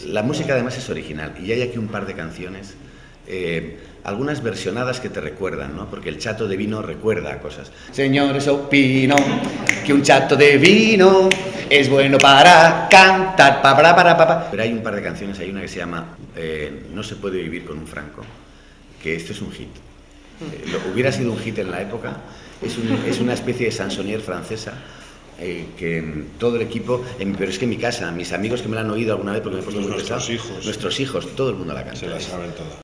La música además es original y hay aquí un par de canciones, algunas versionadas que te recuerdan, ¿no? Porque el chato de vino recuerda cosas. Señores, opino que un chato de vino es bueno para cantar, pa. Pero hay un par de canciones, hay una que se llama No se puede vivir con un franco, que esto es un hit. Hubiera sido un hit en la época, es una especie de chansonnière francesa. Que todo el equipo, pero es que en mi casa, mis amigos que me la han oído alguna vez porque me he puesto muy pesado, nuestros hijos, todo el mundo la canta. Se la saben todas.